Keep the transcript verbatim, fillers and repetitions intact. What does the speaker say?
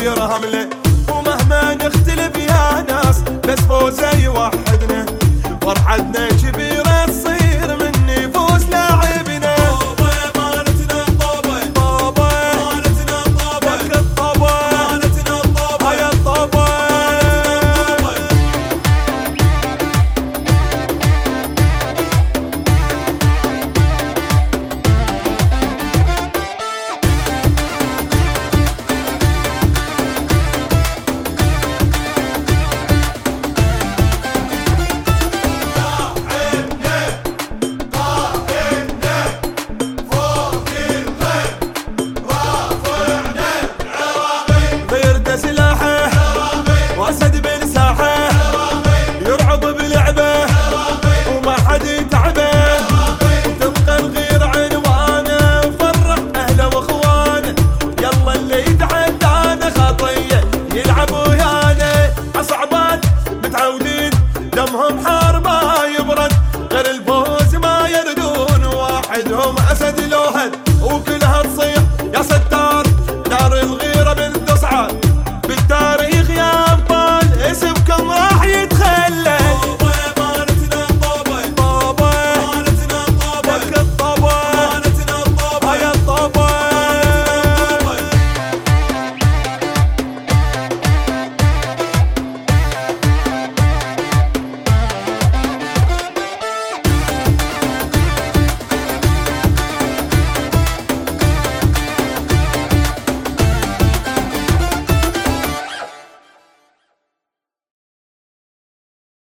يصير همله، ومهما نختلف يا ناس بس فوزه يوحدنا، فرحتنا كبيره تصير من نفوس لاعبنا. طوبه مالتنا الطوبه، طوبه مالتنا الطوبه، لك الطوبه مالتنا الطوبه، يا الطوبه. واسد بالساحه يرعب بلعبه وما حد يتعبه، وتبقى الغير عنوانه وفرح اهله واخوانه. يلا اللي يتعدانا خطيه يلعب ويانا، عصعبات متعودين دمهم حار